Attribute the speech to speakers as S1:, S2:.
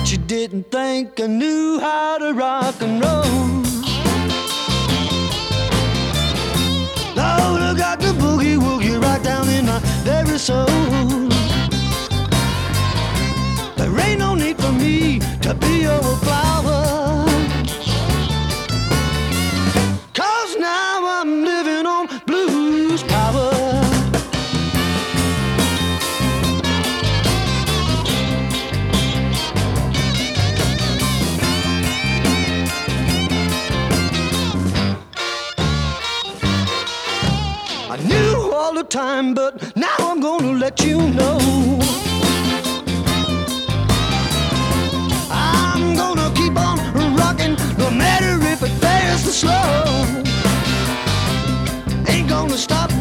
S1: but you didn't think I knew how to rock and roll. Lord, I got the boogie woogie right down in my very soul. There ain't no need for me to be your flower, 'cause now I'm living on blues power. I knew all the time, but now I'm gonna let you know. I'm gonna keep on rocking, no matter if it fast or slow. Ain't gonna stop